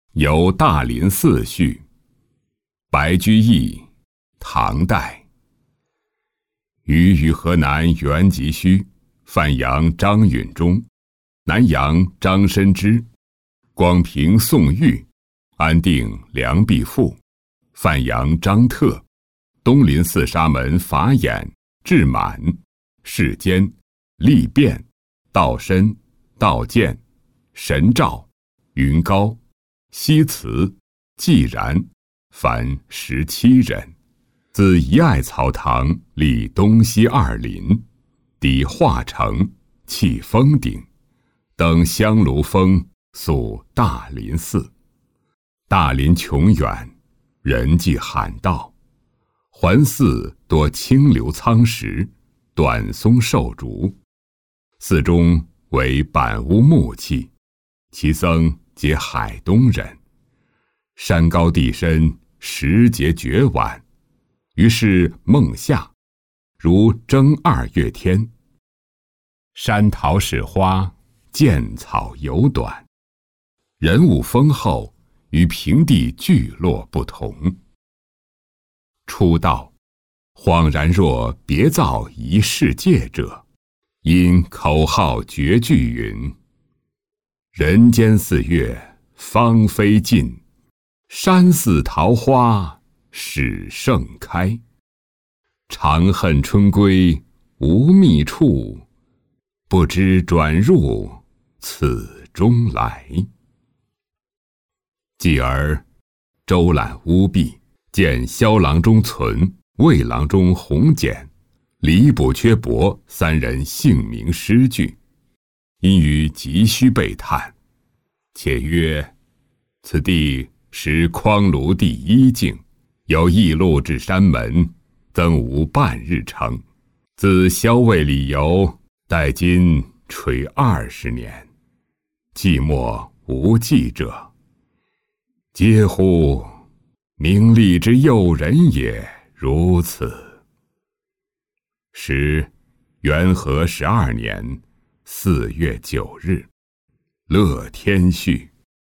有大林寺序。白居易，唐代。于河南原籍胥，范阳张允中，南阳张申之，广平宋玉，安定梁必富，范阳张特，东林寺沙门法眼、智满、世坚、利变、道申、道建、神照、云高、西辞、季然，凡17人。自遗爱草堂，立东西2林，抵华城，砌峰顶，登香炉峰，塑大林寺。大林穷远，人迹罕到，环寺多清流苍石，短松瘦竹。寺中为板屋木砌，其僧皆海东人。山高地深，时节绝晚，于是孟夏，如正2月天。山桃始花，涧草犹短，人物丰厚，与平地聚落不同。初到，恍然若别造一世界者，因口号绝句云：人间4月芳菲尽，山寺桃花始盛开。长恨春归无觅处，不知转入此中来。继而周览屋壁，见萧郎中存、魏郎中弘简、李补缺伯3人姓名诗句，因于急需备叹，且曰：此地实匡庐第1境，有驿路至山门，曾无半日程。自萧魏李游，待今垂20年，寂寞无迹者，嗟乎！名利之诱人也如此。时元和12年4月9日，乐天序。